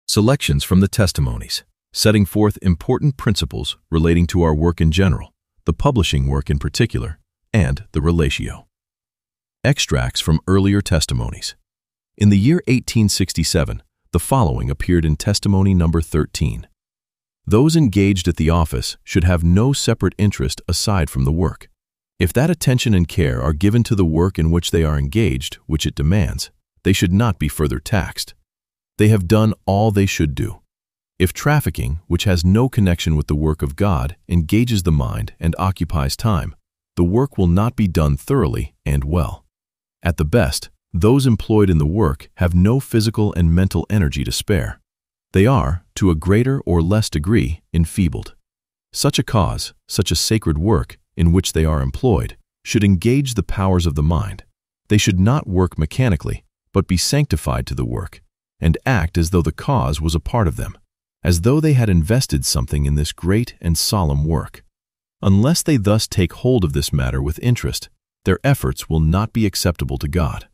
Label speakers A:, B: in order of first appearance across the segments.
A: Selections from the testimonies, setting forth important principles relating to our work in general, the publishing work in particular, and the relatio. Extracts from earlier testimonies. In the year 1867, the following appeared in testimony number 13. Those engaged at the office should have no separate interest aside from the work. If that attention and care are given to the work in which they are engaged, which it demands, they should not be further taxed. They have done all they should do. If trafficking, which has no connection with the work of God, engages the mind and occupies time, the work will not be done thoroughly and well. At the best, those employed in the work have no physical and mental energy to spare. They are, to a greater or less degree, enfeebled. Such a cause, such a sacred work, in which they are employed, should engage the powers of the mind. They should not work mechanically, but be sanctified to the work, and act as though the cause was a part of them, as though they had invested something in this great and solemn work. Unless they thus take hold of this matter with interest, their efforts will not be acceptable to God.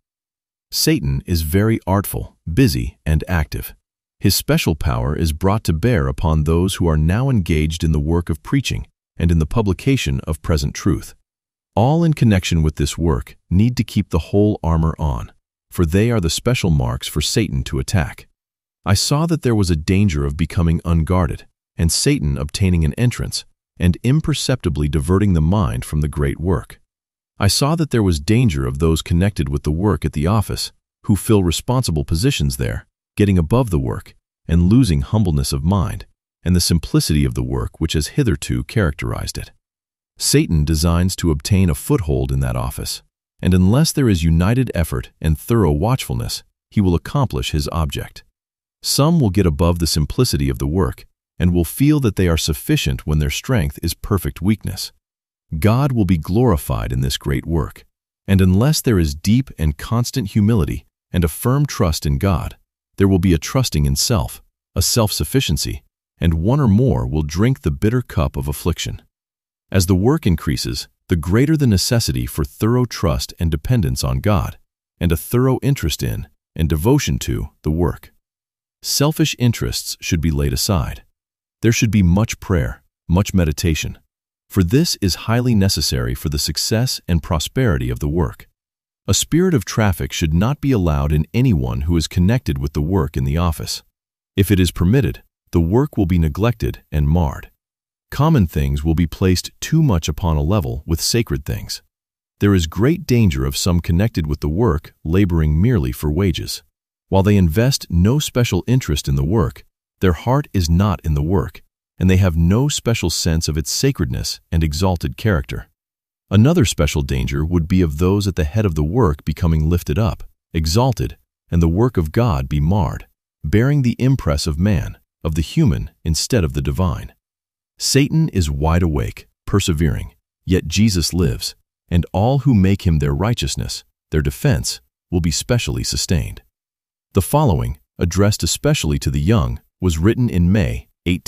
A: Satan is very artful, busy, and active. His special power is brought to bear upon those who are now engaged in the work of preaching and in the publication of present truth. All in connection with this work need to keep the whole armor on, for they are the special marks for Satan to attack. I saw that there was a danger of becoming unguarded, and Satan obtaining an entrance, and imperceptibly diverting the mind from the great work. I saw that there was danger of those connected with the work at the office, who fill responsible positions there, getting above the work, and losing humbleness of mind, and the simplicity of the work which has hitherto characterized it. Satan designs to obtain a foothold in that office, and unless there is united effort and thorough watchfulness, he will accomplish his object. Some will get above the simplicity of the work, and will feel that they are sufficient when their strength is perfect weakness. God will be glorified in this great work, and unless there is deep and constant humility and a firm trust in God, there will be a trusting in self, a self-sufficiency, and one or more will drink the bitter cup of affliction. As the work increases, the greater the necessity for thorough trust and dependence on God, and a thorough interest in and devotion to the work. Selfish interests should be laid aside. There should be much prayer, much meditation, for this is highly necessary for the success and prosperity of the work. A spirit of traffic should not be allowed in anyone who is connected with the work in the office. If it is permitted, the work will be neglected and marred. Common things will be placed too much upon a level with sacred things. There is great danger of some connected with the work laboring merely for wages. While they invest no special interest in the work, their heart is not in the work, and they have no special sense of its sacredness and exalted character. Another special danger would be of those at the head of the work becoming lifted up, exalted, and the work of God be marred, bearing the impress of man, of the human instead of the divine. Satan is wide awake, persevering, yet Jesus lives, and all who make him their righteousness, their defense, will be specially sustained. The following, addressed especially to the young, was written in May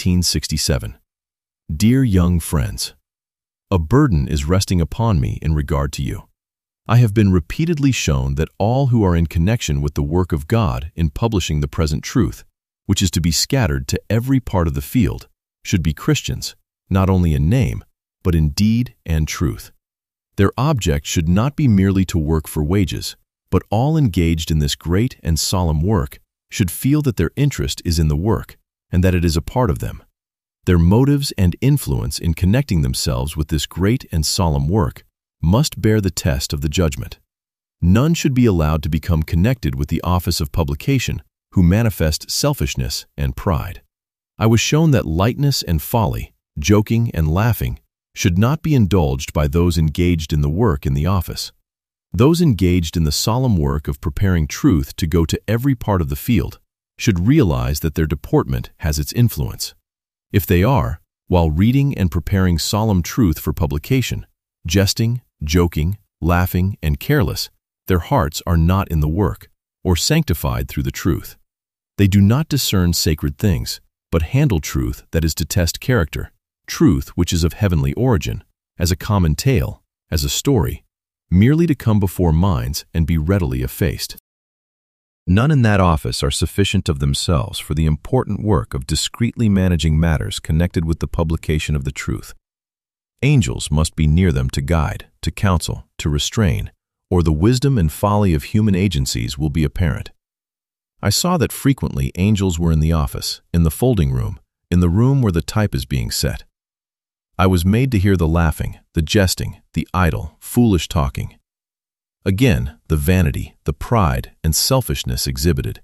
A: 1867. Dear young friends, a burden is resting upon me in regard to you. I have been repeatedly shown that all who are in connection with the work of God in publishing the present truth, which is to be scattered to every part of the field, should be Christians, not only in name, but in deed and truth. Their object should not be merely to work for wages, but all engaged in this great and solemn work should feel that their interest is in the work, and that it is a part of them. Their motives and influence in connecting themselves with this great and solemn work must bear the test of the judgment. None should be allowed to become connected with the office of publication who manifest selfishness and pride. I was shown that lightness and folly, joking and laughing, should not be indulged by those engaged in the work in the office. Those engaged in the solemn work of preparing truth to go to every part of the field should realize that their deportment has its influence. If they are, while reading and preparing solemn truth for publication, jesting, joking, laughing, and careless, their hearts are not in the work, or sanctified through the truth. They do not discern sacred things, but handle truth that is to test character, truth which is of heavenly origin, as a common tale, as a story, merely to come before minds and be readily effaced. None in that office are sufficient of themselves for the important work of discreetly managing matters connected with the publication of the truth. Angels must be near them to guide, to counsel, to restrain, or the wisdom and folly of human agencies will be apparent. I saw that frequently angels were in the office, in the folding room, in the room where the type is being set. I was made to hear the laughing, the jesting, the idle, foolish talking. Again, the vanity, the pride, and selfishness exhibited.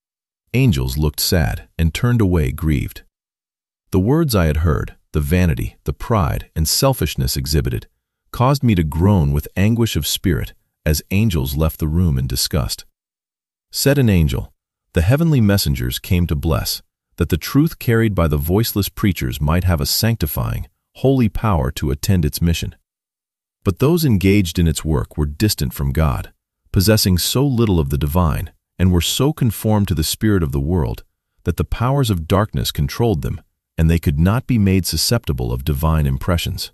A: Angels looked sad and turned away grieved. The words I had heard, the vanity, the pride, and selfishness exhibited, caused me to groan with anguish of spirit as angels left the room in disgust. Said an angel, "The heavenly messengers came to bless, that the truth carried by the voiceless preachers might have a sanctifying, holy power to attend its mission. But those engaged in its work were distant from God, possessing so little of the divine, and were so conformed to the spirit of the world, that the powers of darkness controlled them, and they could not be made susceptible of divine impressions.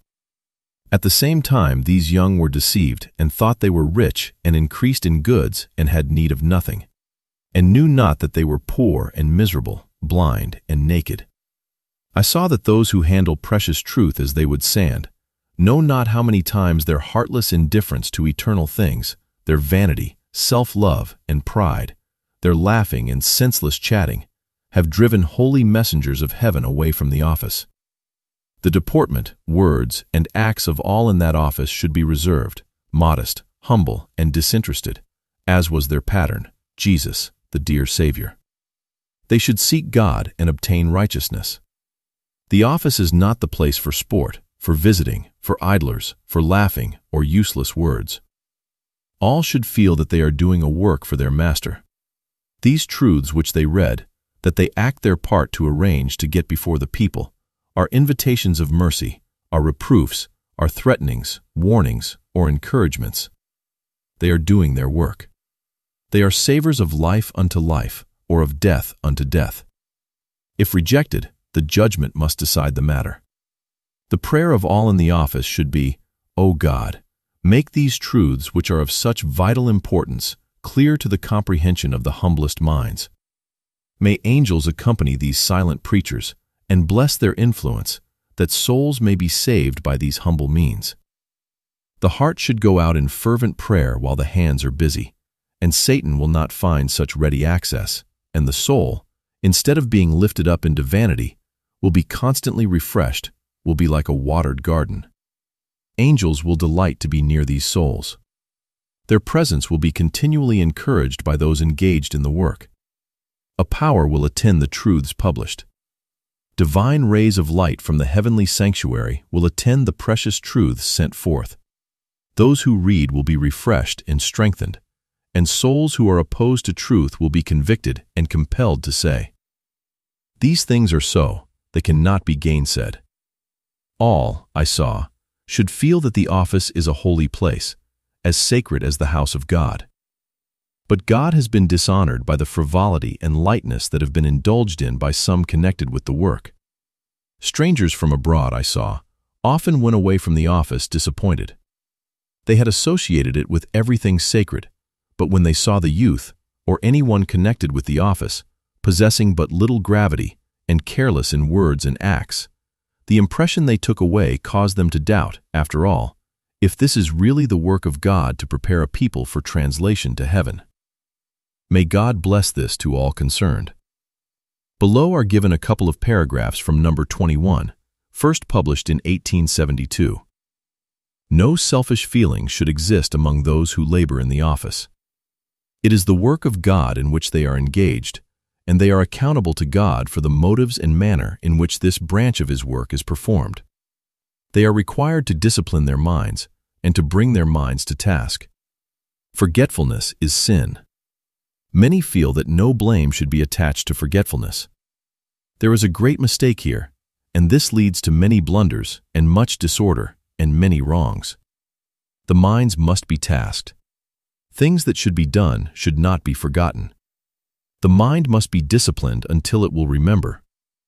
A: At the same time these young were deceived, and thought they were rich, and increased in goods, and had need of nothing, and knew not that they were poor and miserable, blind and naked. I saw that those who handle precious truth as they would sand, know not how many times their heartless indifference to eternal things, their vanity, self-love, and pride, their laughing and senseless chatting, have driven holy messengers of heaven away from the office. The deportment, words, and acts of all in that office should be reserved, modest, humble, and disinterested, as was their pattern, Jesus, the dear Savior. They should seek God and obtain righteousness. The office is not the place for sport, for visiting, for idlers, for laughing, or useless words. All should feel that they are doing a work for their master. These truths which they read, that they act their part to arrange to get before the people, are invitations of mercy, are reproofs, are threatenings, warnings, or encouragements. They are doing their work. They are savors of life unto life, or of death unto death. If rejected, the judgment must decide the matter. The prayer of all in the office should be, "O God, make these truths which are of such vital importance clear to the comprehension of the humblest minds. May angels accompany these silent preachers and bless their influence, that souls may be saved by these humble means." The heart should go out in fervent prayer while the hands are busy, and Satan will not find such ready access, and the soul, instead of being lifted up into vanity, will be constantly refreshed, will be like a watered garden. Angels will delight to be near these souls. Their presence will be continually encouraged by those engaged in the work. A power will attend the truths published. Divine rays of light from the heavenly sanctuary will attend the precious truths sent forth. Those who read will be refreshed and strengthened, and souls who are opposed to truth will be convicted and compelled to say, "These things are so, they cannot be gainsaid." All, I saw, should feel that the office is a holy place, as sacred as the house of God. But God has been dishonored by the frivolity and lightness that have been indulged in by some connected with the work. Strangers from abroad, I saw, often went away from the office disappointed. They had associated it with everything sacred, but when they saw the youth, or anyone connected with the office, possessing but little gravity and careless in words and acts, the impression they took away caused them to doubt, after all, if this is really the work of God to prepare a people for translation to heaven. May God bless this to all concerned. Below are given a couple of paragraphs from number 21, first published in 1872. No selfish feelings should exist among those who labor in the office. It is the work of God in which they are engaged, and they are accountable to God for the motives and manner in which this branch of His work is performed. They are required to discipline their minds and to bring their minds to task. Forgetfulness is sin. Many feel that no blame should be attached to forgetfulness. There is a great mistake here, and this leads to many blunders and much disorder and many wrongs. The minds must be tasked. Things that should be done should not be forgotten. The mind must be disciplined until it will remember.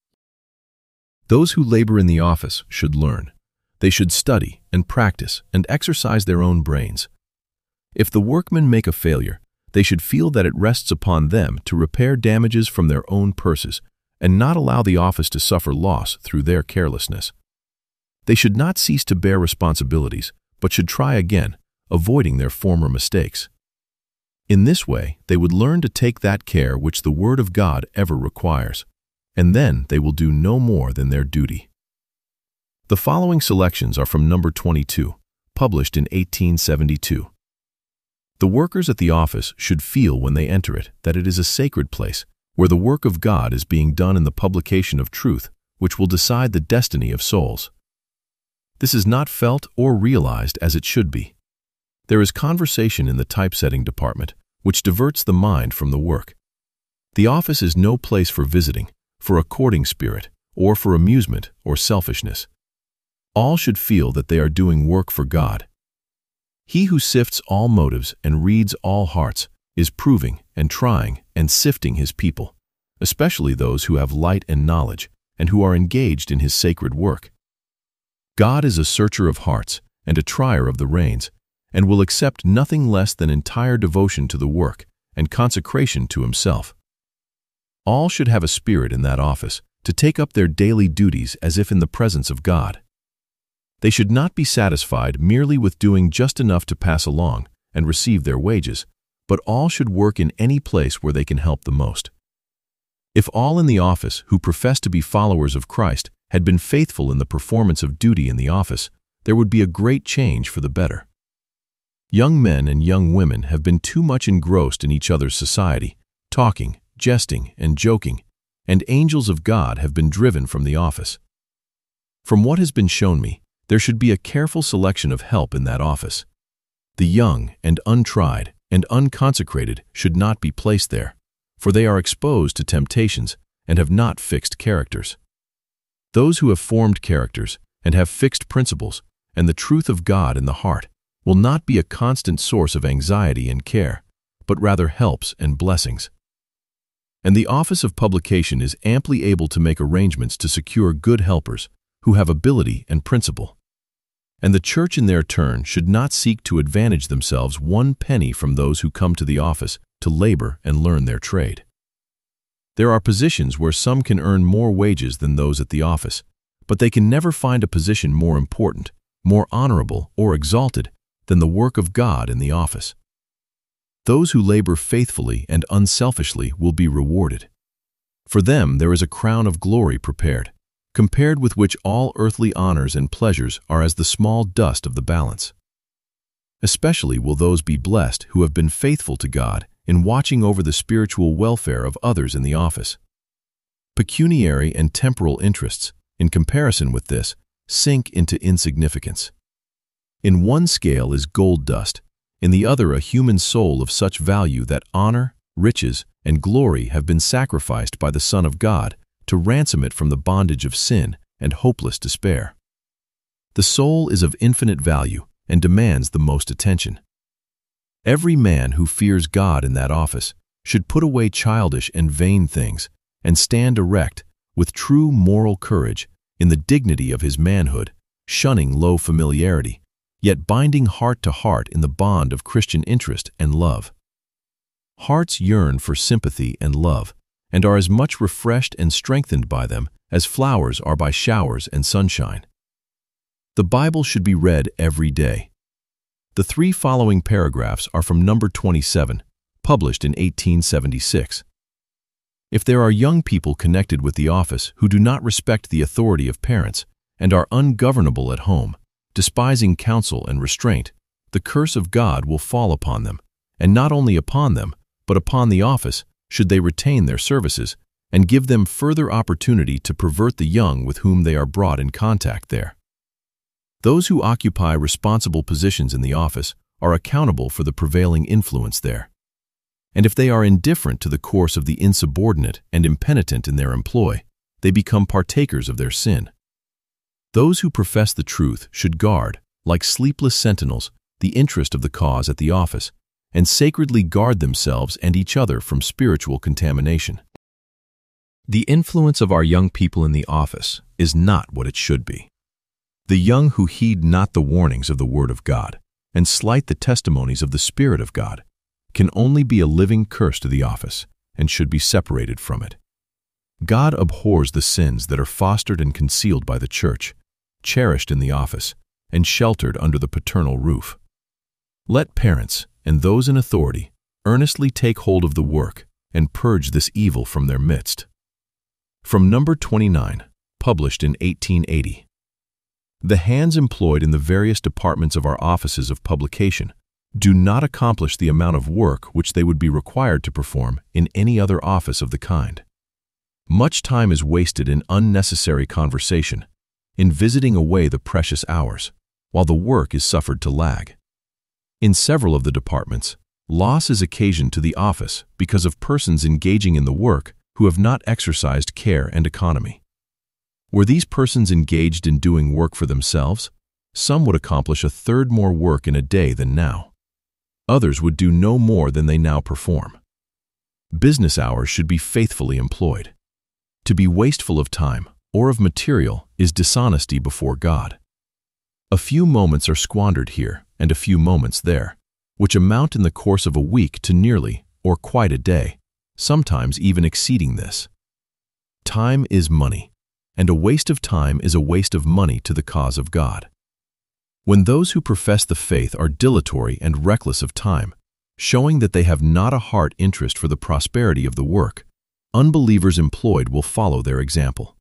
A: Those who labor in the office should learn. They should study and practice and exercise their own brains. If the workmen make a failure, They should feel that it rests upon them to repair damages from their own purses and not allow the office to suffer loss through their carelessness. They should not cease to bear responsibilities, but should try again, avoiding their former mistakes. In this way, they would learn to take that care which the Word of God ever requires, and then they will do no more than their duty. The following selections are from number 22, published in 1872. The workers at the office should feel when they enter it that it is a sacred place where the work of God is being done in the publication of truth, which will decide the destiny of souls. This is not felt or realized as it should be. There is conversation in the typesetting department, which diverts the mind from the work. The office is no place for visiting, for a courting spirit, or for amusement or selfishness. All should feel that they are doing work for God. He who sifts all motives and reads all hearts is proving and trying and sifting his people, especially those who have light and knowledge and who are engaged in his sacred work. God is a searcher of hearts and a trier of the reins, and will accept nothing less than entire devotion to the work and consecration to himself. All should have a spirit in that office to take up their daily duties as if in the presence of God. They should not be satisfied merely with doing just enough to pass along and receive their wages, but all should work in any place where they can help the most. If all in the office who profess to be followers of Christ had been faithful in the performance of duty in the office, there would be a great change for the better. Young men and young women have been too much engrossed in each other's society, talking, jesting, and joking, and angels of God have been driven from the office. From what has been shown me, there should be a careful selection of help in that office. The young and untried and unconsecrated should not be placed there, for they are exposed to temptations and have not fixed characters. Those who have formed characters and have fixed principles and the truth of God in the heart will not be a constant source of anxiety and care, but rather helps and blessings. And the office of publication is amply able to make arrangements to secure good helpers who have ability and principle. And the church in their turn should not seek to advantage themselves one penny from those who come to the office to labor and learn their trade. There are positions where some can earn more wages than those at the office, but they can never find a position more important, more honorable, or exalted than the work of God in the office. Those who labor faithfully and unselfishly will be rewarded. For them there is a crown of glory prepared, compared with which all earthly honors and pleasures are as the small dust of the balance. Especially will those be blessed who have been faithful to God in watching over the spiritual welfare of others in the office. Pecuniary and temporal interests, in comparison with this, sink into insignificance. In one scale is gold dust, in the other a human soul of such value that honor, riches, and glory have been sacrificed by the Son of God to ransom it from the bondage of sin and hopeless despair. The soul is of infinite value and demands the most attention. Every man who fears God in that office should put away childish and vain things and stand erect with true moral courage in the dignity of his manhood, shunning low familiarity, yet binding heart to heart in the bond of Christian interest and love. Hearts yearn for sympathy and love, and are as much refreshed and strengthened by them as flowers are by showers and sunshine. The Bible should be read every day. The three following paragraphs are from number 27, published in 1876. If there are young people connected with the office who do not respect the authority of parents and are ungovernable at home, despising counsel and restraint, the curse of God will fall upon them, and not only upon them, but upon the office, should they retain their services, and give them further opportunity to pervert the young with whom they are brought in contact there. Those who occupy responsible positions in the office are accountable for the prevailing influence there. And if they are indifferent to the course of the insubordinate and impenitent in their employ, they become partakers of their sin. Those who profess the truth should guard, like sleepless sentinels, the interest of the cause at the office, and sacredly guard themselves and each other from spiritual contamination. The influence of our young people in the office is not what it should be. The young who heed not the warnings of the Word of God, and slight the testimonies of the Spirit of God, can only be a living curse to the office and should be separated from it. God abhors the sins that are fostered and concealed by the church, cherished in the office, and sheltered under the paternal roof. Let parents and those in authority earnestly take hold of the work and purge this evil from their midst. From Number 29, published in 1880. The hands employed in the various departments of our offices of publication do not accomplish the amount of work which they would be required to perform in any other office of the kind. Much time is wasted in unnecessary conversation, in visiting away the precious hours, while the work is suffered to lag. In several of the departments, loss is occasioned to the office because of persons engaging in the work who have not exercised care and economy. Were these persons engaged in doing work for themselves, some would accomplish a third more work in a day than now. Others would do no more than they now perform. Business hours should be faithfully employed. To be wasteful of time or of material is dishonesty before God. A few moments are squandered here and a few moments there, which amount in the course of a week to nearly or quite a day, sometimes even exceeding this. Time is money, and a waste of time is a waste of money to the cause of God. When those who profess the faith are dilatory and reckless of time, showing that they have not a heart interest for the prosperity of the work, unbelievers employed will follow their example.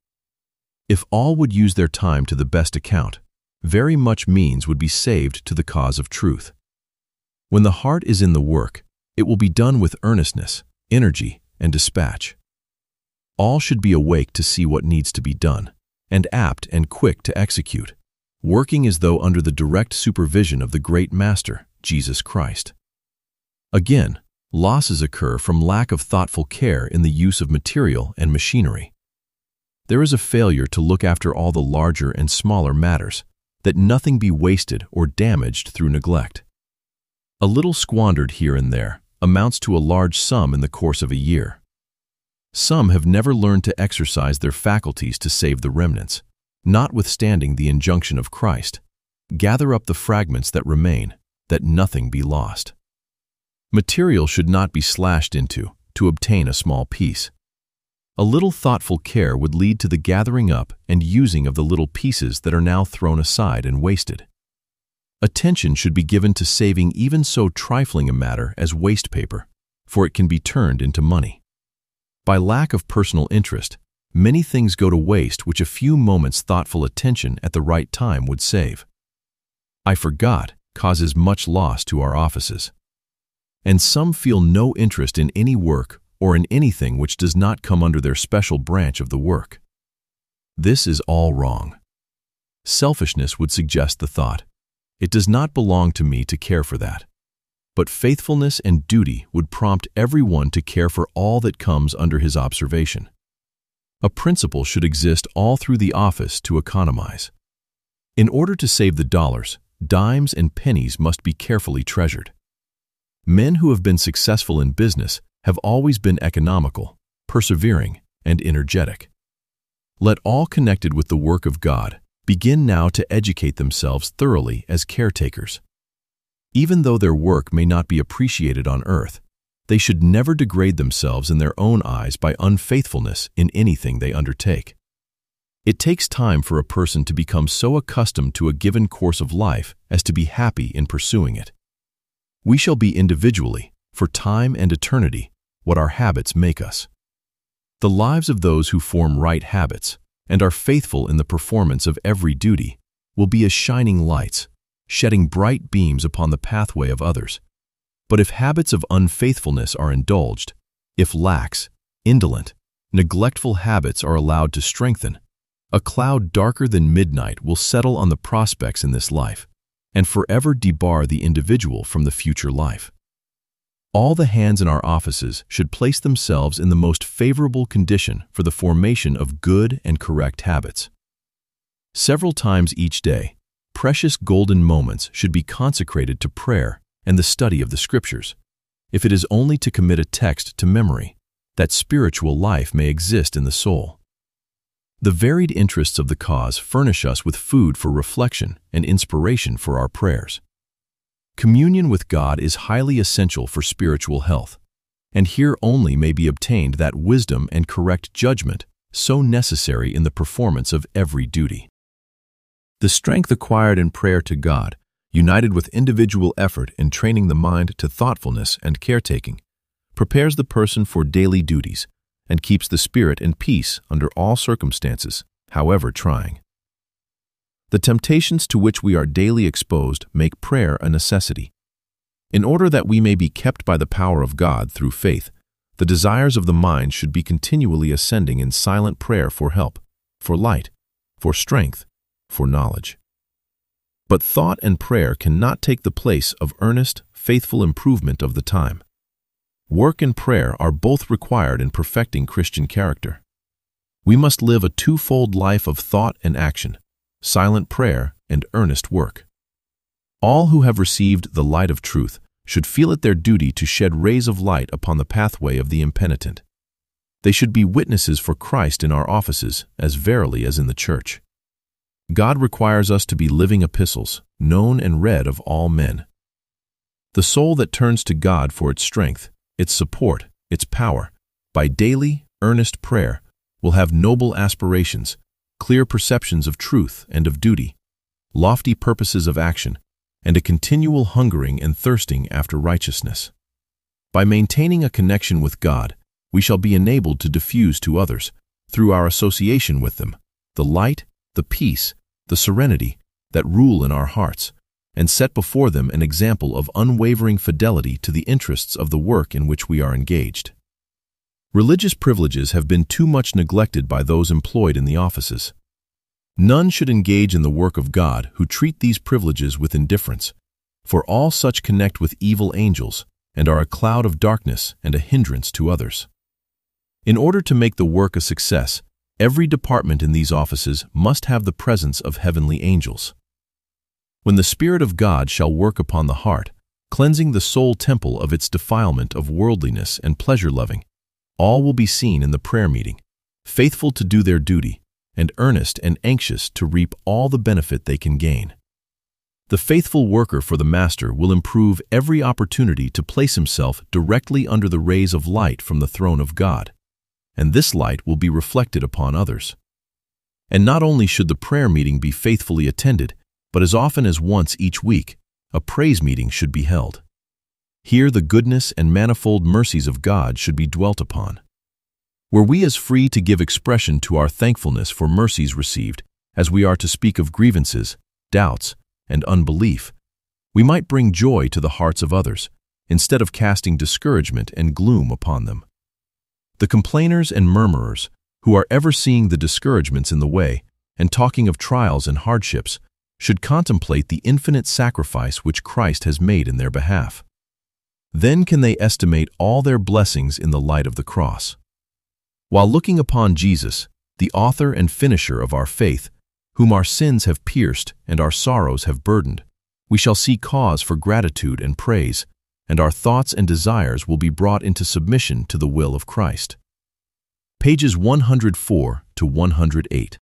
A: If all would use their time to the best account, very much means would be saved to the cause of truth. When the heart is in the work, it will be done with earnestness, energy, and dispatch. All should be awake to see what needs to be done, and apt and quick to execute, working as though under the direct supervision of the great Master, Jesus Christ. Again, losses occur from lack of thoughtful care in the use of material and machinery. There is a failure to look after all the larger and smaller matters, that nothing be wasted or damaged through neglect. A little squandered here and there amounts to a large sum in the course of a year. Some have never learned to exercise their faculties to save the remnants, notwithstanding the injunction of Christ, "Gather up the fragments that remain, that nothing be lost." Material should not be slashed into to obtain a small piece. A little thoughtful care would lead to the gathering up and using of the little pieces that are now thrown aside and wasted. Attention should be given to saving even so trifling a matter as waste paper, for it can be turned into money. By lack of personal interest, many things go to waste which a few moments' thoughtful attention at the right time would save. "I forgot" causes much loss to our offices. And some feel no interest in any work or in anything which does not come under their special branch of the work. This is all wrong. Selfishness would suggest the thought, "It does not belong to me to care for that." But faithfulness and duty would prompt everyone to care for all that comes under his observation. A principle should exist all through the office to economize. In order to save the dollars, dimes and pennies must be carefully treasured. Men who have been successful in business have always been economical, persevering, and energetic. Let all connected with the work of God begin now to educate themselves thoroughly as caretakers. Even though their work may not be appreciated on earth, they should never degrade themselves in their own eyes by unfaithfulness in anything they undertake. It takes time for a person to become so accustomed to a given course of life as to be happy in pursuing it. We shall be individually, for time and eternity, what our habits make us. The lives of those who form right habits and are faithful in the performance of every duty will be as shining lights, shedding bright beams upon the pathway of others. But if habits of unfaithfulness are indulged, if lax, indolent, neglectful habits are allowed to strengthen, a cloud darker than midnight will settle on the prospects in this life and forever debar the individual from the future life. All the hands in our offices should place themselves in the most favorable condition for the formation of good and correct habits. Several times each day, precious golden moments should be consecrated to prayer and the study of the Scriptures, if it is only to commit a text to memory, that spiritual life may exist in the soul. The varied interests of the cause furnish us with food for reflection and inspiration for our prayers. Communion with God is highly essential for spiritual health, and here only may be obtained that wisdom and correct judgment so necessary in the performance of every duty. The strength acquired in prayer to God, united with individual effort in training the mind to thoughtfulness and caretaking, prepares the person for daily duties and keeps the spirit in peace under all circumstances, however trying. The temptations to which we are daily exposed make prayer a necessity. In order that we may be kept by the power of God through faith, the desires of the mind should be continually ascending in silent prayer for help, for light, for strength, for knowledge. But thought and prayer cannot take the place of earnest, faithful improvement of the time. Work and prayer are both required in perfecting Christian character. We must live a twofold life of thought and action, silent prayer and earnest work. All who have received the light of truth should feel it their duty to shed rays of light upon the pathway of the impenitent. They should be witnesses for Christ in our offices as verily as in the church. God requires us to be living epistles, known and read of all men. The soul that turns to God for its strength, its support, its power, by daily, earnest prayer, will have noble aspirations, clear perceptions of truth and of duty, lofty purposes of action, and a continual hungering and thirsting after righteousness. By maintaining a connection with God, we shall be enabled to diffuse to others, through our association with them, the light, the peace, the serenity that rule in our hearts, and set before them an example of unwavering fidelity to the interests of the work in which we are engaged. Religious privileges have been too much neglected by those employed in the offices. None should engage in the work of God who treat these privileges with indifference, for all such connect with evil angels and are a cloud of darkness and a hindrance to others. In order to make the work a success, every department in these offices must have the presence of heavenly angels. When the Spirit of God shall work upon the heart, cleansing the soul temple of its defilement of worldliness and pleasure-loving, all will be seen in the prayer meeting, faithful to do their duty, and earnest and anxious to reap all the benefit they can gain. The faithful worker for the Master will improve every opportunity to place himself directly under the rays of light from the throne of God, and this light will be reflected upon others. And not only should the prayer meeting be faithfully attended, but as often as once each week, a praise meeting should be held. Here the goodness and manifold mercies of God should be dwelt upon. Were we as free to give expression to our thankfulness for mercies received as we are to speak of grievances, doubts, and unbelief, we might bring joy to the hearts of others, instead of casting discouragement and gloom upon them. The complainers and murmurers, who are ever seeing the discouragements in the way and talking of trials and hardships, should contemplate the infinite sacrifice which Christ has made in their behalf. Then can they estimate all their blessings in the light of the cross. While looking upon Jesus, the author and finisher of our faith, whom our sins have pierced and our sorrows have burdened, we shall see cause for gratitude and praise, and our thoughts and desires will be brought into submission to the will of Christ. Pages 104 to 108.